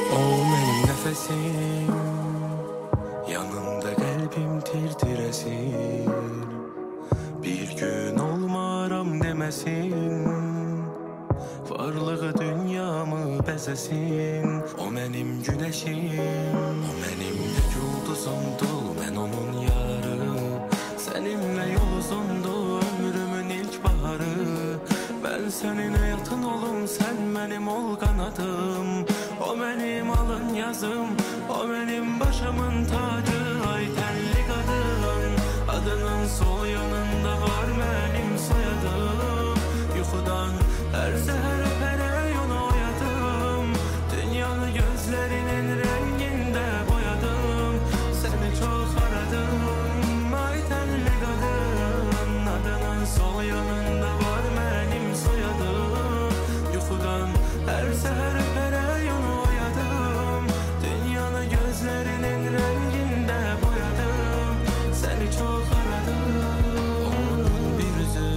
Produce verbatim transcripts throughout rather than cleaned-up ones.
O benim nefesim, yanında kalbim tir tiresir. Bir gün olmaram demesin, varlığı dünyamı bezesin. O benim güneşim, o benim tek yıldızımdı, ben onun yarı. Seninle yol uzundu, ömrümün ilk baharı. Ben senin hayatın olum, sen benim ol kanadım. O benim alın yazım, o benim başımın tacı. Ay tenli kadın, adının sol yanında var benim soyadım. Yuhudan her seher öpere yolu oyadım. Dünyanı gözlerinin renginde boyadım. Seni çok aradım. Ay tenli kadın, adının sol yanında var benim soyadım. Yuhudan her seher öpere yolu oyadım. Dünyanı gözlerinin renginde boyadım. Seni çok aradım. Onun bir yüzü,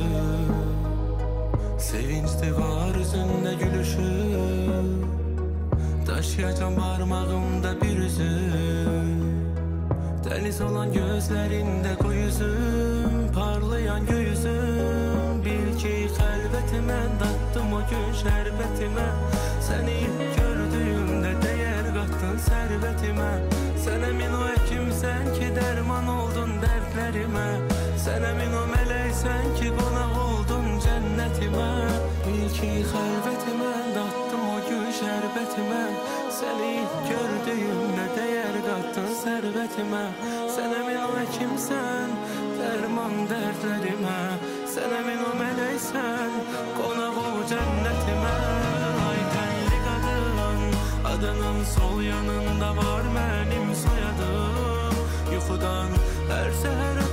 sevinçli var yüzünde gülüşü. Taşıyacağım parmağımda bir üzüm. Deniz olan gözlerinde koy yüzüm, parlayan göğüzüm. Bil ki kalbetime dattım o gün şerbetime. Seni ilk gördüğümde değer kattın servetime. Sen emin o hekimsen ki derman oldun dertlerime. Sen emin o meleksen ki konak oldun cennetime. Bil ki kalbetime dattım o gün şerbetime. Seni ilk gördüğümde değer kattın servetime. Sen emin o hekimsen derman dertlerime. Sen emin o meleksen konak ol cennetime. Ay tenli kadın, adının sol yanında var benim soyadım. Yuhudan her seher